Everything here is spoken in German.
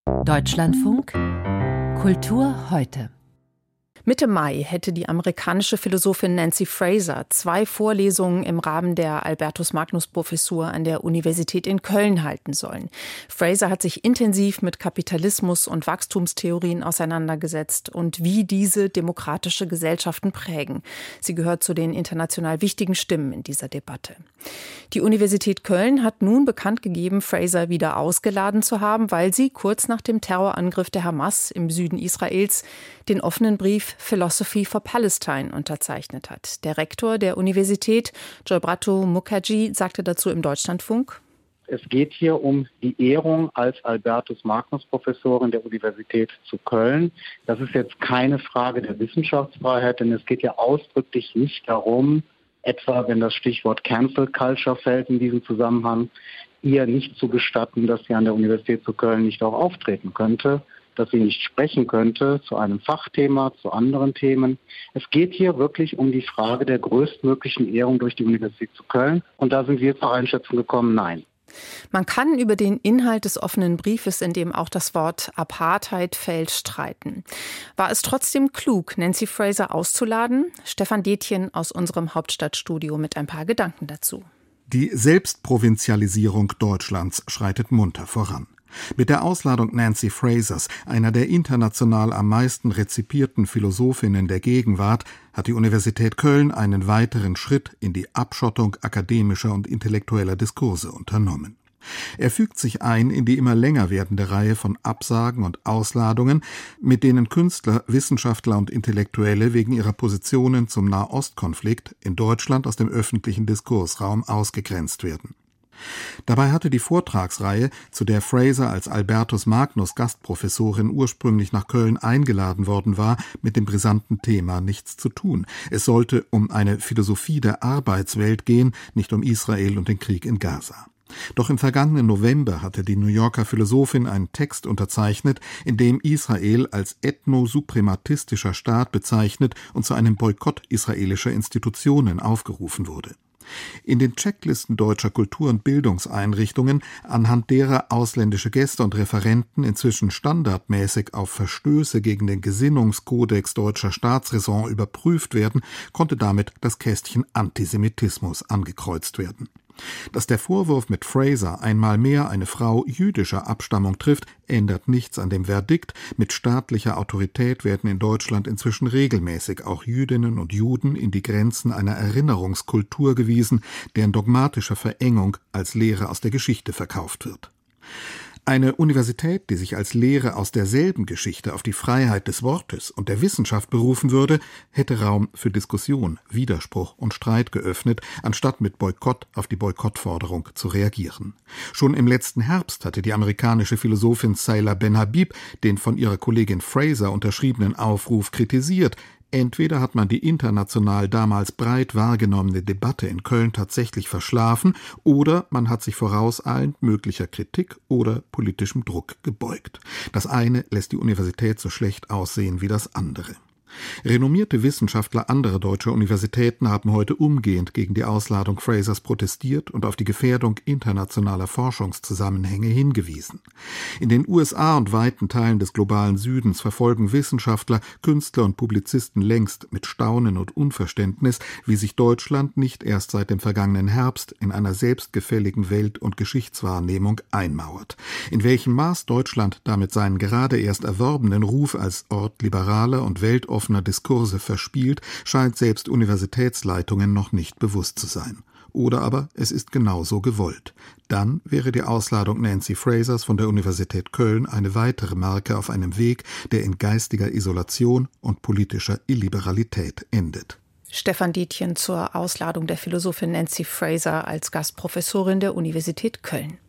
Deutschlandfunk Kultur heute. Mitte Mai hätte die amerikanische Philosophin Nancy Fraser 2 Vorlesungen im Rahmen der Albertus-Magnus-Professur an der Universität in Köln halten sollen. Fraser hat sich intensiv mit Kapitalismus und Wachstumstheorien auseinandergesetzt und wie diese demokratische Gesellschaften prägen. Sie gehört zu den international wichtigen Stimmen in dieser Debatte. Die Universität Köln hat nun bekannt gegeben, Fraser wieder ausgeladen zu haben, weil sie kurz nach dem Terrorangriff der Hamas im Süden Israels den offenen Brief Philosophy for Palestine unterzeichnet hat. Der Rektor der Universität, Joybrato Mukherjee, sagte dazu im Deutschlandfunk: Es geht hier um die Ehrung als Albertus-Magnus-Professorin der Universität zu Köln. Das ist jetzt keine Frage der Wissenschaftsfreiheit, denn es geht ja ausdrücklich nicht darum, etwa wenn das Stichwort Cancel Culture fällt in diesem Zusammenhang, ihr nicht zu gestatten, dass sie an der Universität zu Köln nicht auch auftreten könnte, dass sie nicht sprechen könnte zu einem Fachthema, zu anderen Themen. Es geht hier wirklich um die Frage der größtmöglichen Ehrung durch die Universität zu Köln. Und da sind wir zur Einschätzung gekommen, nein. Man kann über den Inhalt des offenen Briefes, in dem auch das Wort Apartheid fällt, streiten. War es trotzdem klug, Nancy Fraser auszuladen? Stefan Detjen aus unserem Hauptstadtstudio mit ein paar Gedanken dazu. Die Selbstprovinzialisierung Deutschlands schreitet munter voran. Mit der Ausladung Nancy Frasers, einer der international am meisten rezipierten Philosophinnen der Gegenwart, hat die Universität Köln einen weiteren Schritt in die Abschottung akademischer und intellektueller Diskurse unternommen. Er fügt sich ein in die immer länger werdende Reihe von Absagen und Ausladungen, mit denen Künstler, Wissenschaftler und Intellektuelle wegen ihrer Positionen zum Nahostkonflikt in Deutschland aus dem öffentlichen Diskursraum ausgegrenzt werden. Dabei hatte die Vortragsreihe, zu der Fraser als Albertus Magnus Gastprofessorin ursprünglich nach Köln eingeladen worden war, mit dem brisanten Thema nichts zu tun. Es sollte um eine Philosophie der Arbeitswelt gehen, nicht um Israel und den Krieg in Gaza. Doch im vergangenen November hatte die New Yorker Philosophin einen Text unterzeichnet, in dem Israel als ethnosuprematistischer Staat bezeichnet und zu einem Boykott israelischer Institutionen aufgerufen wurde. In den Checklisten deutscher Kultur- und Bildungseinrichtungen, anhand derer ausländische Gäste und Referenten inzwischen standardmäßig auf Verstöße gegen den Gesinnungskodex deutscher Staatsräson überprüft werden, konnte damit das Kästchen Antisemitismus angekreuzt werden. Dass der Vorwurf mit Fraser einmal mehr eine Frau jüdischer Abstammung trifft, ändert nichts an dem Verdikt. Mit staatlicher Autorität werden in Deutschland inzwischen regelmäßig auch Jüdinnen und Juden in die Grenzen einer Erinnerungskultur gewiesen, deren dogmatische Verengung als Lehre aus der Geschichte verkauft wird. Eine Universität, die sich als Lehre aus derselben Geschichte auf die Freiheit des Wortes und der Wissenschaft berufen würde, hätte Raum für Diskussion, Widerspruch und Streit geöffnet, anstatt mit Boykott auf die Boykottforderung zu reagieren. Schon im letzten Herbst hatte die amerikanische Philosophin Saila Ben-Habib den von ihrer Kollegin Fraser unterschriebenen Aufruf kritisiert. Entweder hat man die international damals breit wahrgenommene Debatte in Köln tatsächlich verschlafen, oder man hat sich vorauseilend möglicher Kritik oder politischem Druck gebeugt. Das eine lässt die Universität so schlecht aussehen wie das andere. Renommierte Wissenschaftler anderer deutscher Universitäten haben heute umgehend gegen die Ausladung Frasers protestiert und auf die Gefährdung internationaler Forschungszusammenhänge hingewiesen. In den USA und weiten Teilen des globalen Südens verfolgen Wissenschaftler, Künstler und Publizisten längst mit Staunen und Unverständnis, wie sich Deutschland nicht erst seit dem vergangenen Herbst in einer selbstgefälligen Welt- und Geschichtswahrnehmung einmauert. In welchem Maß Deutschland damit seinen gerade erst erworbenen Ruf als Ort liberaler und weltoffener Diskurse verspielt, scheint selbst Universitätsleitungen noch nicht bewusst zu sein. Oder aber es ist genauso gewollt. Dann wäre die Ausladung Nancy Frasers von der Universität Köln eine weitere Marke auf einem Weg, der in geistiger Isolation und politischer Illiberalität endet. Stefan Detjen zur Ausladung der Philosophin Nancy Fraser als Gastprofessorin der Universität Köln.